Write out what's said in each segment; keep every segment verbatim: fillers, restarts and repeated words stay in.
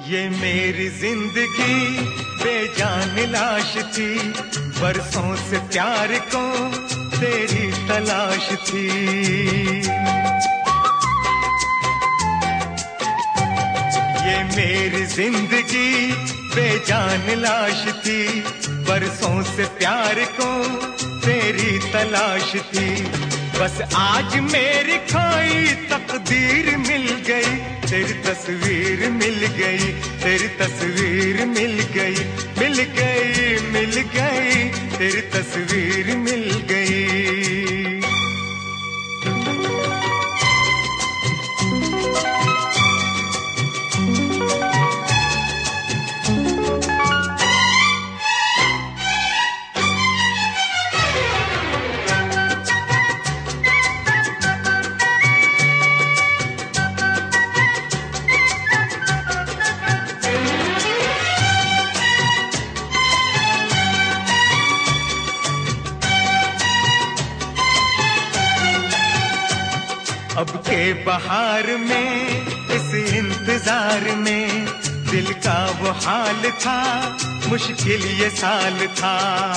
ये मेरी जिंदगी बेजान लाश थी, बरसों से प्यार को तेरी तलाश थी। ये मेरी जिंदगी बेजान लाश थी, बरसों से प्यार को तेरी तलाश थी। बस आज मेरी खोई तकदीर मिल गई, तेरी तस्वीर मिल गई, तेरी तस्वीर मिल गई, मिल गई मिल गई, तेरी तस्वीर मिल गई। अब के बहार में इस इंतजार में दिल का वो हाल था, मुश्किल ये साल था।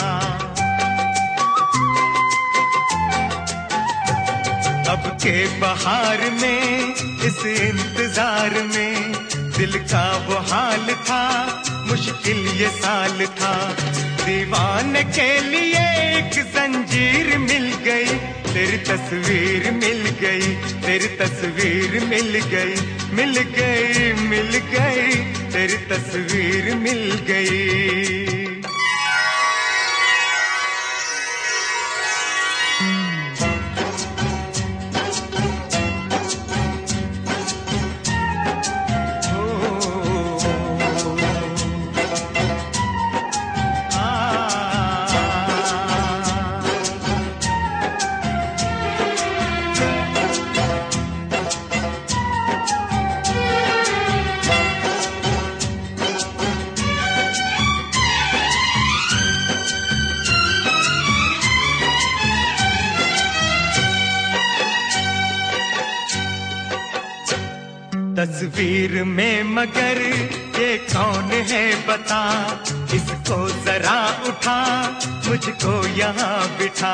अब के बहार में इस इंतजार में दिल का वो हाल था, मुश्किल ये साल था। दीवाने के लिए एक जंजीर मिल गई, तेरी तस्वीर मिल गई, तेरी तस्वीर मिल गई, मिल गई मिल गई, तेरी तस्वीर मिल गई। तस्वीर में मगर ये कौन है बता, इसको जरा उठा मुझको यहाँ बिठा।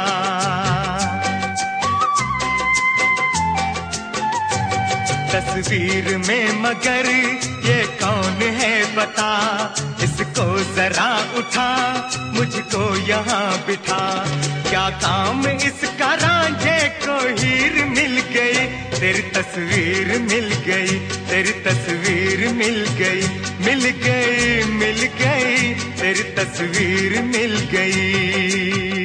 तस्वीर में मगर ये कौन है बता, इसको जरा उठा मुझको यहाँ बिठा। क्या काम इसका रांझे को हीर मिल गई, तेरी तस्वीर मिल गई, तेरी तस्वीर मिल गई, मिल गई मिल गई, तेरी तस्वीर मिल गई।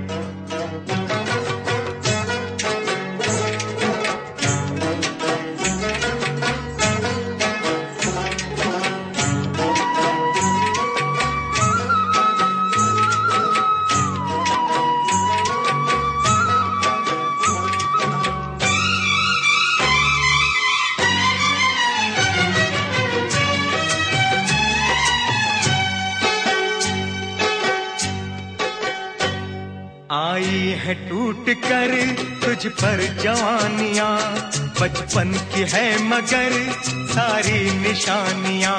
आई है टूट कर तुझ पर जवानियां, बचपन की है मगर सारी निशानियां।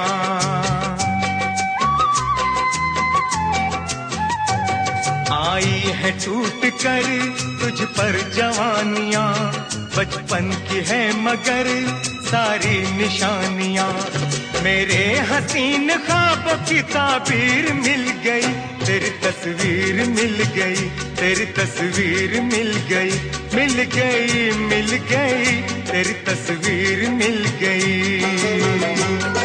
आई है टूट कर तुझ पर जवानियां, बचपन की है मगर सारी निशानियां। मेरे हसीन ख्वाबों की ताबीर मिल गई, तेरी तस्वीर मिल गई, तेरी तस्वीर मिल गई, मिल गई मिल गई, तेरी तस्वीर मिल गई।